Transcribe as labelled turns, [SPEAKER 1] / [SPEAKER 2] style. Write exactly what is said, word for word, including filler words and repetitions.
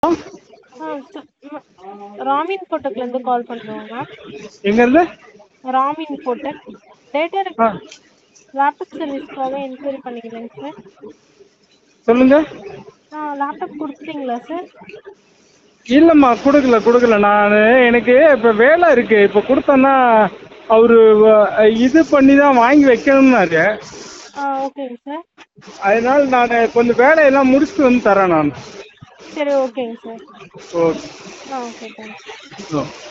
[SPEAKER 1] ஆ ச ம ராமின் கோட்டக்லேருந்து கால் பண்ணுறோம் மேம்.
[SPEAKER 2] எங்கேருந்து?
[SPEAKER 1] ராமின் கோட்டக். டேட்டா
[SPEAKER 2] ஆ
[SPEAKER 1] லேப்டாப் சர்வீஸ்க்காக என்கொயரி பண்ணியிருந்தேங்க சார்.
[SPEAKER 2] சொல்லுங்க.
[SPEAKER 1] ஆ லேப்டாப் கொடுத்துட்டீங்களா சார்?
[SPEAKER 2] இல்லைம்மா, கொடுக்கல கொடுக்கல நான் எனக்கு இப்போ வேலை இருக்குது. இப்போ கொடுத்தேன்னா அவர் இது பண்ணி தான் வாங்கி வைக்கணும்னாரு.
[SPEAKER 1] ஆ ஓகேங்க சார்.
[SPEAKER 2] அதனால் நான் கொஞ்சம் வேலையெல்லாம் முடிச்சுட்டு வந்து தரேன் நான்.
[SPEAKER 1] சரி ஓகேங்க சார்.
[SPEAKER 2] ஓகே.
[SPEAKER 1] ஆ ஓகே தேங்க்ஸ்.
[SPEAKER 2] ஓ